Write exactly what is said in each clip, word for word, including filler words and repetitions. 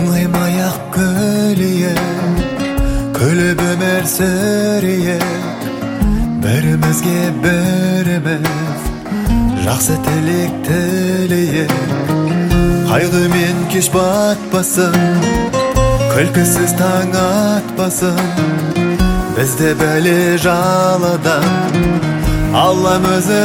Мұңаймай-ақ күлейік, күліп өмір сүрейік, бірімізге біріміз жақсы тілек тілейік. Қайғымен кеш батпасын, күлкісіз таң атпасын, бізді бәле жаладан Аллам өзі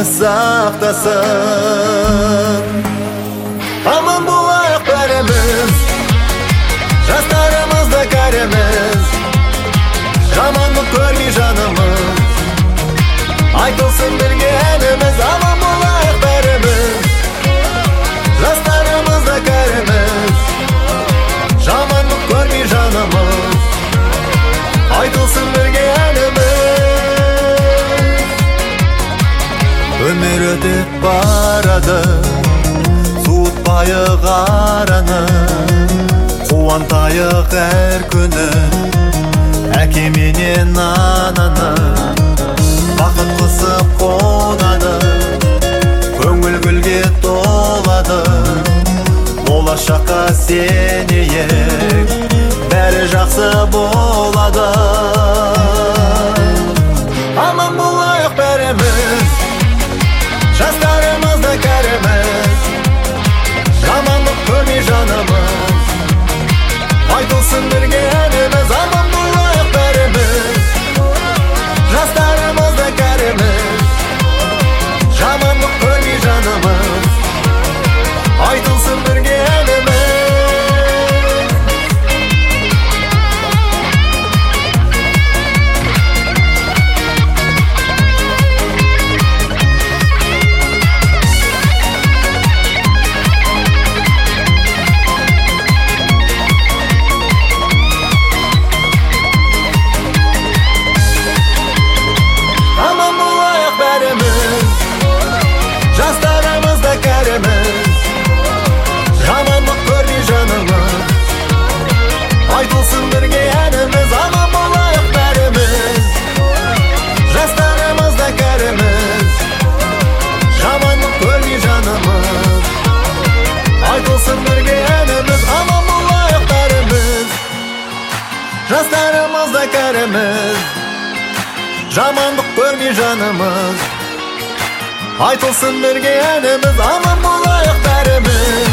сақтасын. Аман болайық бәріміз, жастарымызды кәріміз, жамандық көрмей жанымыз, айтылсын бірге әніміз. Аман болайық бәріміз, жастарымызды кәріміз, жамандық көрмей жанымыз, айтылсын бірге әніміз. Өмір өтіп барады, суытпайық араны, қуантайық әр күні әке менен ананы. Бақыт қысып қонады, көңіл гүлге толады, болашаққа сенейік, бәрі жақсы болады. Аман болайық бәріміз, жастарымызды кәріміз, жамандық көрмей жанымыз, айтылсын бірге әніміз. Аман болайық бәріміз, жастарымызды кәріміз, жамандық көрмей жанымыз, айтылсын бірге әніміз. Жастарымызды кәріміз, жамандық көрмей жанымыз, айтылсын бірге әніміз. Аман болайық бәріміз, жастарымызды кәріміз, жамандық көрмей жанымыз, айтылсын бірге әніміз. Аман болайық бәріміз, жастарымызды кәріміз, жамандық көрмей жанымыз, айтылсын бірге әніміз. Аман болайық бәріміз.